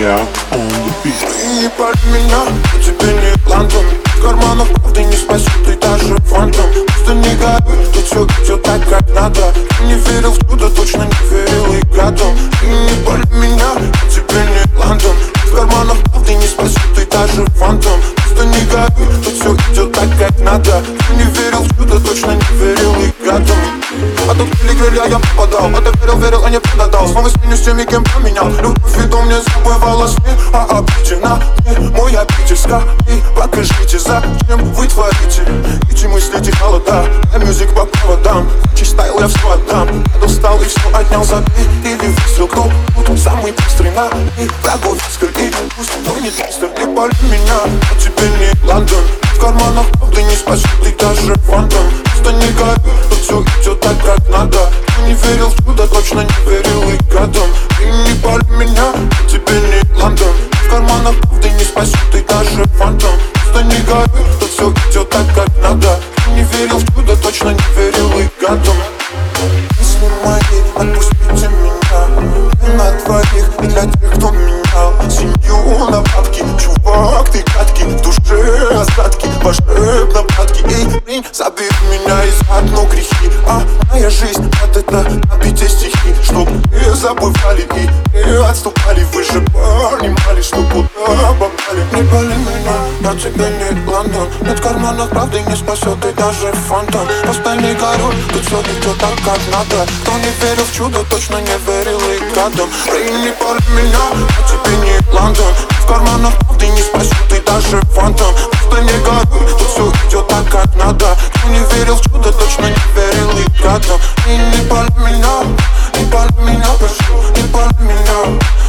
Илья on the beat. Ты не пали меня, я тебе не Лондон. В карманах правды не спасет и даже фантом. Просто не горюй, тут все идет так, как надо. Ты не верил в чудо, точно не верил и гадом. Ты не пали меня, я тебе не Лондон. В карманах правды не спасет и даже фантом. Просто не горюй, тут все идет так, как надо. Ты не верил в чудо, точно не верил и гадом. А тут были крылья, я попадал. А ты верил, а не продал. Снова сменю с теми, кем поменял. Любовь и дом мне забывала сны. А обидена мне мой обитель. И покажите, зачем вы творите. И чем мыслите холода. А мюзик по проводам. Чей стайл я все отдам. Я достал и все отнял за ты. Или выстрел, кто тут самый быстрый на. И врагов искр. И пусть тонет мистер. Не пали меня, а тебе не Лондон. В карманах правды не спасет и даже фантом. Просто не горюй, тут все идет так, как надо. Ты не верил в чудо, точно не верил и гадом. Ты не пали меня, а тебе не Лондон. В карманах правды не спасет и даже фантом. Просто не горюй, тут все идет так, как надо. Ты не верил в чудо, точно не верил и гадом. Мысли мои, отпустите меня. И на двоих, и для тех, кто менял семью на бабки. Чувак, ты гадкий, в душе остатки волшебно падки. Эй, блин, забери меня из одной грехи. А моя жизнь от это набитие стихи. Чтоб не забывали и не отступали. Вы же понимали, что куда попали. Не пали меня, я тебе не Лондон. Нет в карманах правды не спасет и даже фантом. Просто не горюй, тут все идет так, как надо. Кто не верил в чудо, точно не верил и гадом. Ты не пали меня, я тебе не Лондон. В карманах правды не спасет и даже фантом. Просто не горюй, тут все идет так, как надо. Кто не верил в чудо, точно не верил и гадом. И не пали меня, прошу, не пали меня.